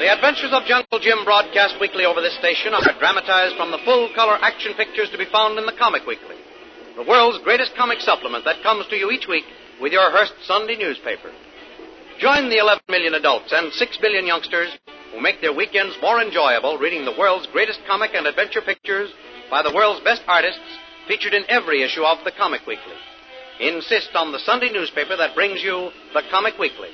The adventures of Jungle Jim, broadcast weekly over this station, are dramatized from the full-color action pictures to be found in the Comic Weekly, the world's greatest comic supplement that comes to you each week with your Hearst Sunday newspaper. Join the 11 million adults and 6 billion youngsters who make their weekends more enjoyable reading the world's greatest comic and adventure pictures by the world's best artists featured in every issue of the Comic Weekly. Insist on the Sunday newspaper that brings you the Comic Weekly.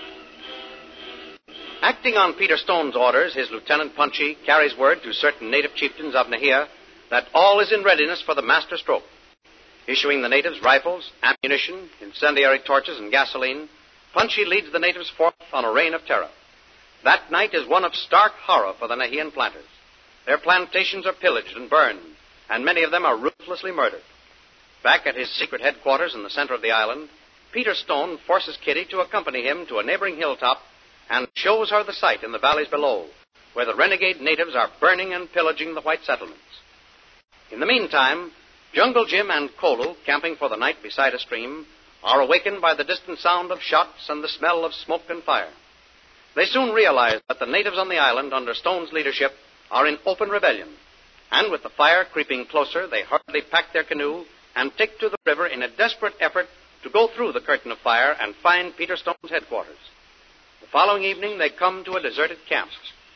Acting on Peter Stone's orders, his Lieutenant Punchy carries word to certain native chieftains of Nahia that all is in readiness for the master stroke. Issuing the natives rifles, ammunition, incendiary torches, and gasoline, Punchy leads the natives forth on a reign of terror. That night is one of stark horror for the Nahian planters. Their plantations are pillaged and burned, and many of them are ruthlessly murdered. Back at his secret headquarters in the center of the island, Peter Stone forces Kitty to accompany him to a neighboring hilltop and shows her the site in the valleys below, where the renegade natives are burning and pillaging the white settlements. In the meantime, Jungle Jim and Kolu, camping for the night beside a stream, are awakened by the distant sound of shots and the smell of smoke and fire. They soon realize that the natives on the island, under Stone's leadership, are in open rebellion, and with the fire creeping closer, they hurriedly pack their canoe and take to the river in a desperate effort to go through the curtain of fire and find Peter Stone's headquarters. The following evening, they come to a deserted camp.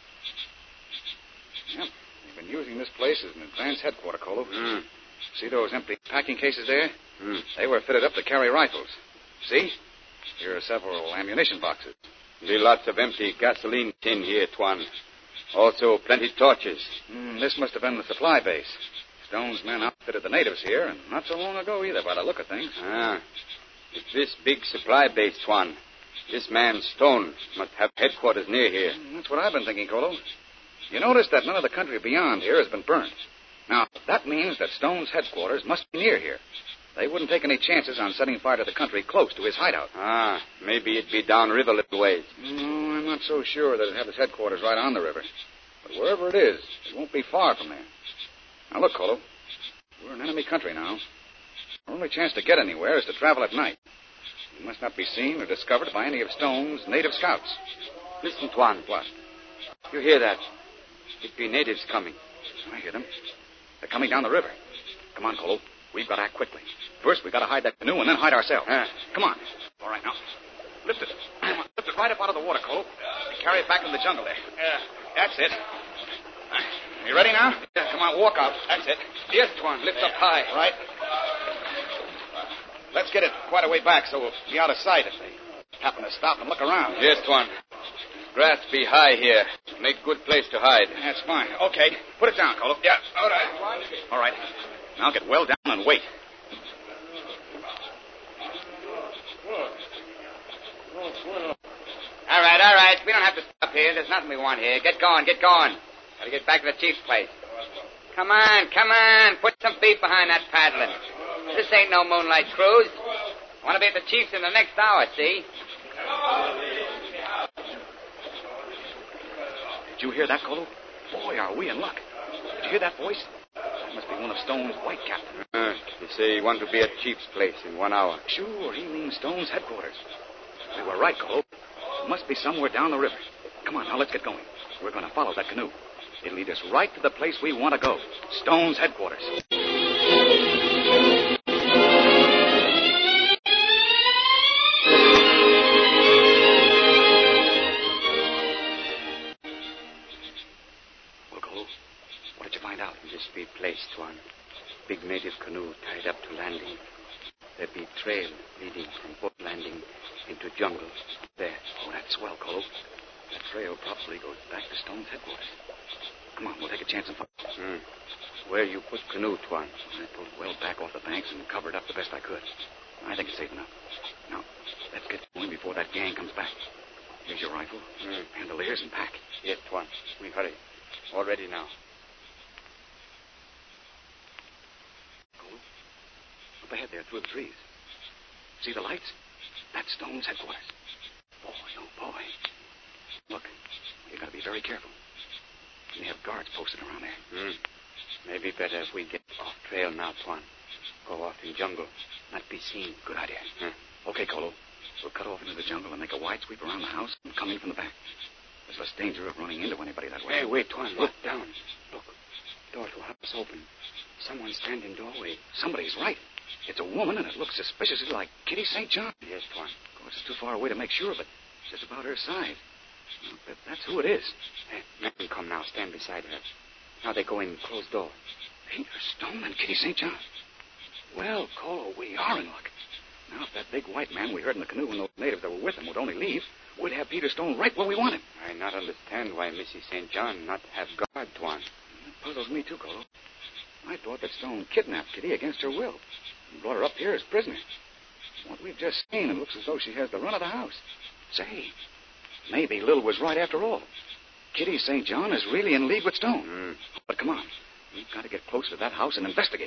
Yep, they've been using this place as an advance headquarters, Kolu. See those empty packing cases there? They were fitted up to carry rifles. See? Here are several ammunition boxes. Be lots of empty gasoline tin here, Tuan. Also plenty torches. This must have been the supply base. Stone's men outfitted the natives here, and not so long ago either, by the look of things. It's this big supply base, Tuan. This man, Stone, must have headquarters near here. That's what I've been thinking, Kolu. You notice that none of the country beyond here has been burnt. Now, that means that Stone's headquarters must be near here. They wouldn't take any chances on setting fire to the country close to his hideout. Maybe it'd be downriver a little ways. No, I'm not so sure that it'd have its headquarters right on the river. But wherever it is, it won't be far from there. Now, look, Kolu. We're in enemy country now. Our only chance to get anywhere is to travel at night. We must not be seen or discovered by any of Stone's native scouts. Listen, Tuan. What? You hear that? It be natives coming. I hear them. They're coming down the river. Come on, Kolu. We've got to act quickly. First, we've got to hide that canoe and then hide ourselves. Come on. All right, now. Lift it. Come on. Lift it right up out of the water, Kolu. And carry it back in the jungle there. That's it. You ready now? Yeah, come on, walk out. That's it. Yes, Tuan. Lift up high. Right. Let's get it quite a way back so we'll be out of sight if they happen to stop and look around. Yes, Tuan. Grass be high here. Make good place to hide. That's fine. Okay. Put it down, Kolu. Yeah. All right. All right. Now get well down and wait. All right. We don't have to stop here. There's nothing we want here. Get going. Gotta get back to the chief's place. Come on. Put some feet behind that paddling. This ain't no moonlight cruise. Want to be at the chief's in the next hour, see? Did you hear that, Kolu? Boy, are we in luck. Did you hear that voice? That must be one of Stone's white captains. They say you want to be at Chief's place in 1 hour. Sure, he means Stone's headquarters. We were right, Kolu. It must be somewhere down the river. Come on, now let's get going. We're going to follow that canoe. It'll lead us right to the place we want to go. Stone's headquarters. This be place, Tuan. Big native canoe tied up to landing. There be trail leading from boat landing into jungle. There. Oh, that's swell, Kolu. That trail probably goes back to Stone's headquarters. Come on, we'll take a chance and follow. Where you put canoe, Tuan? I pulled well back off the banks and covered up the best I could. I think it's safe enough. Now, let's get going before that gang comes back. Here's your rifle, bandoliers, and pack. Yes, Tuan. We hurry. All ready now. Up ahead there, through the trees. See the lights? That's Stone's headquarters. Boy. Look, you gotta be very careful. We have guards posted around there. Maybe better if we get off trail now, Tuan. Go off in jungle. Not be seen. Good idea. Okay, Kolu. We'll cut off into the jungle and make a wide sweep around the house and come in from the back. There's less danger of running into anybody that way. Hey, wait, Tuan. Look down. Look. Door to a house open. Someone standing doorway. Somebody's right. It's a woman, and it looks suspiciously like Kitty St. John. Yes, Tuan. Of course, it's too far away to make sure, but just about her size. I'll bet that's who it is. Hey, men come now. Stand beside her. Now they go in. Close door. Peter Stone and Kitty St. John. Well, Colo, we are in luck. Now, if that big white man we heard in the canoe and those natives that were with him would only leave, we'd have Peter Stone right where we want him. I not understand why Mrs. St. John not have guard, Tuan. That puzzles me, too, Colo. I thought that Stone kidnapped Kitty against her will and brought her up here as prisoner. What we've just seen, it looks as though she has the run of the house. Say, maybe Lil was right after all. Kitty St. John is really in league with Stone. But come on. We've got to get close to that house and investigate.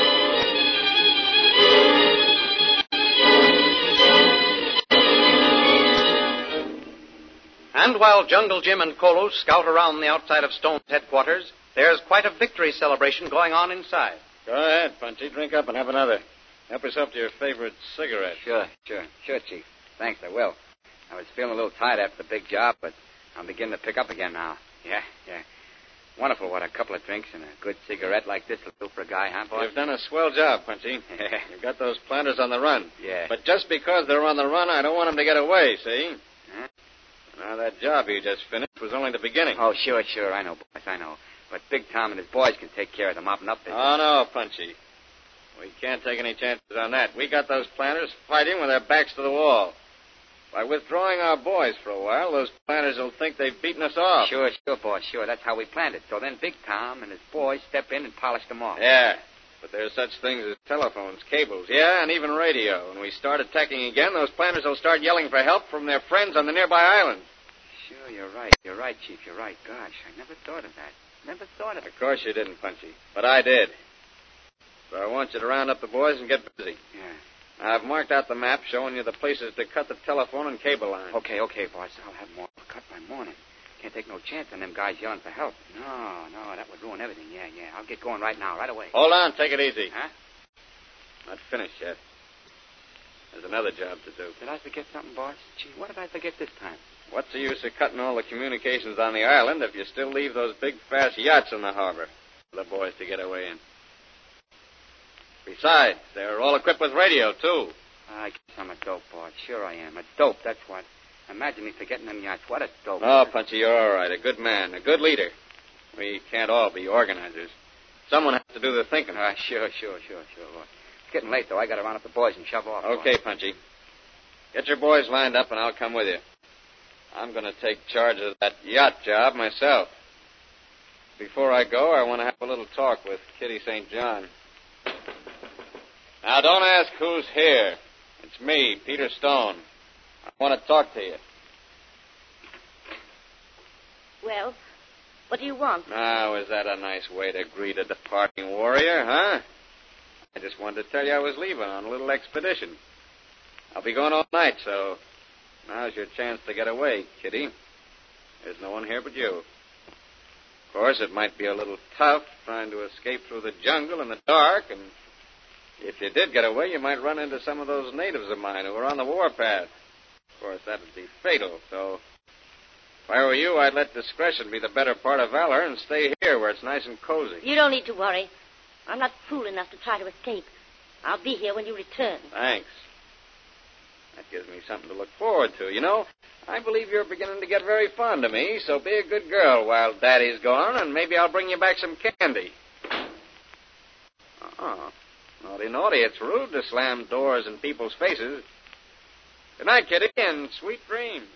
And while Jungle Jim and Kolo scout around the outside of Stone's headquarters, there's quite a victory celebration going on inside. Go ahead, Punchy. Drink up and have another. Help yourself to your favorite cigarette. Sure, Chief. Thanks, I will. I was feeling a little tired after the big job, but I'm beginning to pick up again now. Yeah. Wonderful what a couple of drinks and a good cigarette like this will do for a guy, huh, boss? You've done a swell job, Punchy. You've got those planters on the run. Yeah. But just because they're on the run, I don't want them to get away, see? Huh? Now, that job you just finished was only the beginning. Oh, sure. I know, boss, I know. But Big Tom and his boys can take care of the mopping up business. Oh, no, Punchy. We can't take any chances on that. We got those planters fighting with their backs to the wall. By withdrawing our boys for a while, those planters will think they've beaten us off. Sure, boss, sure. That's how we planned it. So then Big Tom and his boys step in and polish them off. Yeah, but there's such things as telephones, cables, and even radio. When we start attacking again, those planters will start yelling for help from their friends on the nearby island. Sure, you're right, Chief, you're right. Gosh, I never thought of that. Of course you didn't, Punchy, but I did. So I want you to round up the boys and get busy. Yeah. Now, I've marked out the map showing you the places to cut the telephone and cable line. Okay, boss. I'll have more cut by morning. Can't take no chance on them guys yelling for help. No, that would ruin everything. Yeah. I'll get going right now, right away. Hold on, take it easy. Huh? Not finished yet. There's another job to do. Did I forget something, boss? Gee, what did I forget this time? What's the use of cutting all the communications on the island if you still leave those big, fast yachts in the harbor for the boys to get away in? Besides, they're all equipped with radio, too. I guess I'm a dope, boss. Sure I am. A dope, that's what. Imagine me forgetting them yachts. What a dope. Oh, Punchy, you're all right. A good man, a good leader. We can't all be organizers. Someone has to do the thinking. Sure, boss. It's getting late, though. I got to round up the boys and shove off. Okay, boss. Punchy. Get your boys lined up, and I'll come with you. I'm going to take charge of that yacht job myself. Before I go, I want to have a little talk with Kitty St. John. Now, don't ask who's here. It's me, Peter Stone. I want to talk to you. Well, what do you want? Now, is that a nice way to greet a departing warrior, huh? I just wanted to tell you I was leaving on a little expedition. I'll be going all night, so now's your chance to get away, Kitty. There's no one here but you. Of course, it might be a little tough trying to escape through the jungle in the dark, and if you did get away, you might run into some of those natives of mine who are on the warpath. Of course, that would be fatal, so if I were you, I'd let discretion be the better part of valor and stay here where it's nice and cozy. You don't need to worry. I'm not fool enough to try to escape. I'll be here when you return. Thanks. That gives me something to look forward to. You know, I believe you're beginning to get very fond of me, so be a good girl while Daddy's gone, and maybe I'll bring you back some candy. Oh, naughty. It's rude to slam doors in people's faces. Good night, Kitty, and sweet dreams.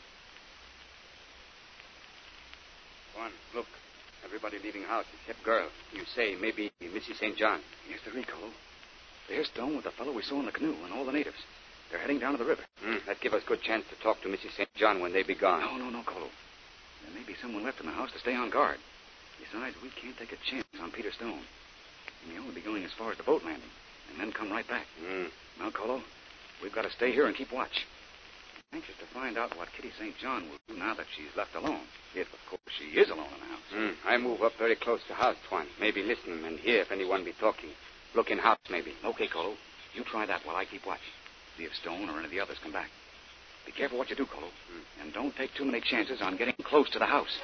One, look. Everybody leaving house except girl. You say maybe Mrs. St. John. Yes, there he, Cole. There's Stone with the fellow we saw in the canoe and all the natives. They're heading down to the river. That give us good chance to talk to Mrs. St. John when they be gone. No, Cole. There may be someone left in the house to stay on guard. Besides, we can't take a chance on Peter Stone. He may only be going as far as the boat landing, and then come right back. Now, Colo, we've got to stay here and keep watch. I'm anxious to find out what Kitty St. John will do now that she's left alone. If, of course, she is alone in the house. I move up very close to house, Twan. Maybe listen and hear if anyone be talking. Look in house, maybe. Okay, Colo. You try that while I keep watch. See if Stone or any of the others come back. Be careful what you do, Colo. And don't take too many chances on getting close to the house.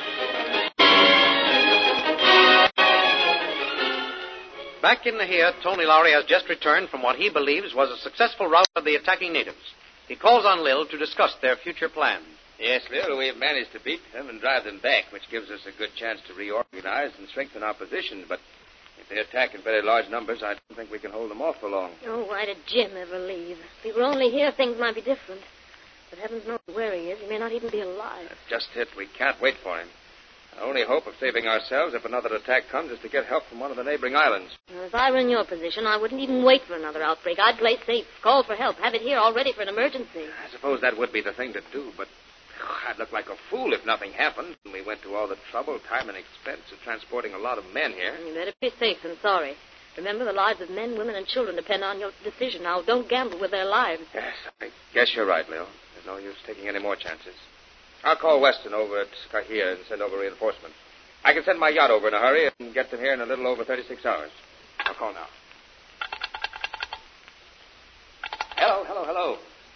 Back in Nahia, Tony Lowry has just returned from what he believes was a successful rout of the attacking natives. He calls on Lil to discuss their future plans. Yes, Lil, we've managed to beat them and drive them back, which gives us a good chance to reorganize and strengthen our position. But if they attack in very large numbers, I don't think we can hold them off for long. Oh, why did Jim ever leave? If he were only here, things might be different. But heavens knows where he is. He may not even be alive. That's just it. We can't wait for him. Our only hope of saving ourselves if another attack comes is to get help from one of the neighboring islands. Well, if I were in your position, I wouldn't even wait for another outbreak. I'd play safe, call for help, have it here all ready for an emergency. I suppose that would be the thing to do, but I'd look like a fool if nothing happened and we went to all the trouble, time, and expense of transporting a lot of men here. You better be safe than sorry. Remember, the lives of men, women, and children depend on your decision. Now, don't gamble with their lives. Yes, I guess you're right, Lil. There's no use taking any more chances. I'll call Weston over at Kahia and send over reinforcements. I can send my yacht over in a hurry and get them here in a little over 36 hours. I'll call now. Hello.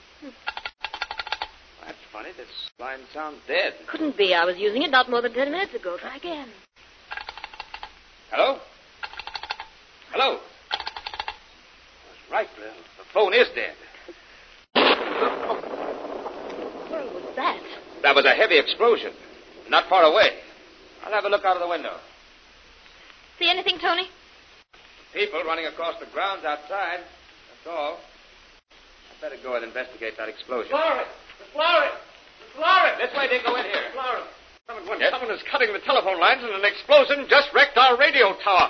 That's funny. This line sounds dead. Couldn't be. I was using it not more than 10 minutes ago. Try again. Hello? That's right, Lil. The phone is dead. What was that? That was a heavy explosion. Not far away. I'll have a look out of the window. See anything, Tony? People running across the grounds outside. That's all. I'd better go and investigate that explosion. Florrie! This way, they go in here. Someone is cutting the telephone lines and an explosion just wrecked our radio tower.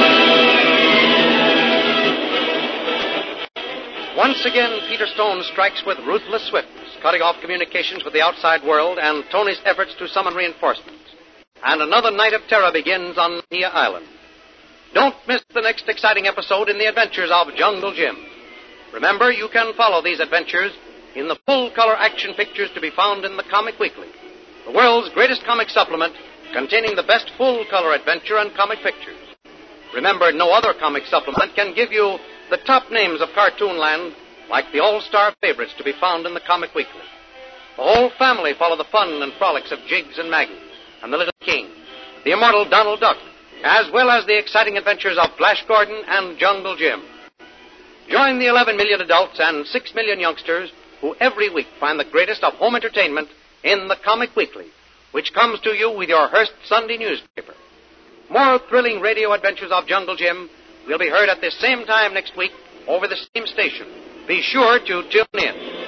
Once again, Peter Stone strikes with ruthless swiftness, cutting off communications with the outside world and Tony's efforts to summon reinforcements. And another night of terror begins on Nahia Island. Don't miss the next exciting episode in the adventures of Jungle Jim. Remember, you can follow these adventures in the full-color action pictures to be found in the Comic Weekly, the world's greatest comic supplement containing the best full-color adventure and comic pictures. Remember, no other comic supplement can give you the top names of Cartoonland like the all-star favorites to be found in the Comic Weekly. The whole family follow the fun and frolics of Jiggs and Maggie and the Little King, the immortal Donald Duck, as well as the exciting adventures of Flash Gordon and Jungle Jim. Join the 11 million adults and 6 million youngsters who every week find the greatest of home entertainment in the Comic Weekly, which comes to you with your Hearst Sunday newspaper. More thrilling radio adventures of Jungle Jim will be heard at this same time next week over the same station. Be sure to tune in.